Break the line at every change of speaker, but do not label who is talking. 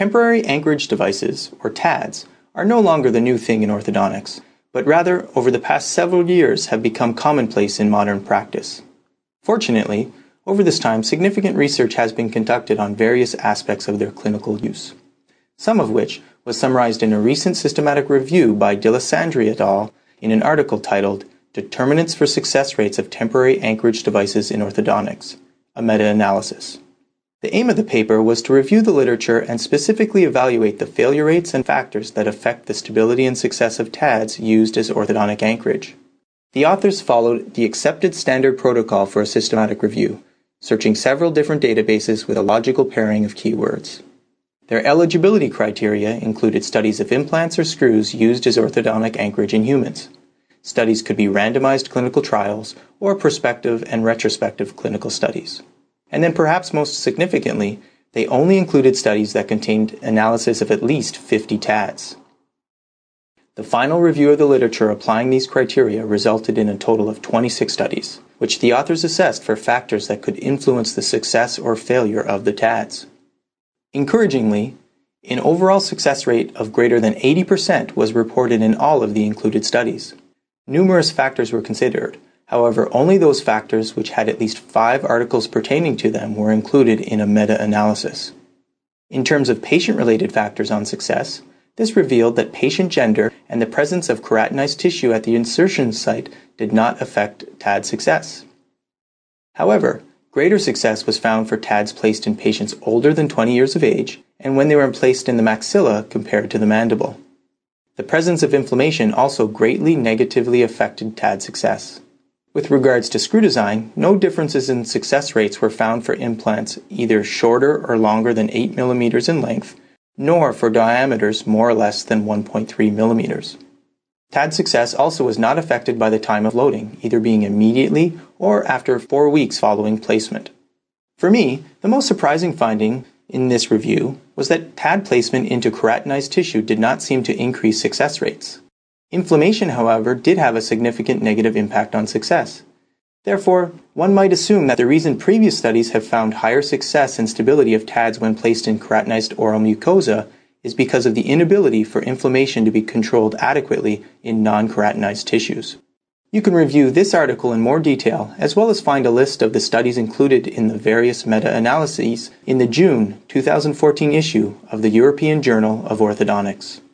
Temporary anchorage devices, or TADs, are no longer the new thing in orthodontics, but rather, over the past several years, have become commonplace in modern practice. Fortunately, over this time, significant research has been conducted on various aspects of their clinical use, some of which was summarized in a recent systematic review by D'Alessandri et al. In an article titled Determinants for Success Rates of Temporary Anchorage Devices in Orthodontics, a meta-analysis. The aim of the paper was to review the literature and specifically evaluate the failure rates and factors that affect the stability and success of TADs used as orthodontic anchorage. The authors followed the accepted standard protocol for a systematic review, searching several different databases with a logical pairing of keywords. Their eligibility criteria included studies of implants or screws used as orthodontic anchorage in humans. Studies could be randomized clinical trials or prospective and retrospective clinical studies. And then perhaps most significantly, they only included studies that contained analysis of at least 50 TADs. The final review of the literature applying these criteria resulted in a total of 26 studies, which the authors assessed for factors that could influence the success or failure of the TADs. Encouragingly, an overall success rate of greater than 80% was reported in all of the included studies. Numerous factors were considered. However, only those factors which had at least 5 articles pertaining to them were included in a meta-analysis. In terms of patient-related factors on success, this revealed that patient gender and the presence of keratinized tissue at the insertion site did not affect TAD success. However, greater success was found for TADs placed in patients older than 20 years of age and when they were placed in the maxilla compared to the mandible. The presence of inflammation also greatly negatively affected TAD success. With regards to screw design, no differences in success rates were found for implants either shorter or longer than 8 mm in length, nor for diameters more or less than 1.3 mm. TAD success also was not affected by the time of loading, either being immediately or after 4 weeks following placement. For me, the most surprising finding in this review was that TAD placement into keratinized tissue did not seem to increase success rates. Inflammation, however, did have a significant negative impact on success. Therefore, one might assume that the reason previous studies have found higher success and stability of TADs when placed in keratinized oral mucosa is because of the inability for inflammation to be controlled adequately in non-keratinized tissues. You can review this article in more detail, as well as find a list of the studies included in the various meta-analyses in the June 2014 issue of the European Journal of Orthodontics.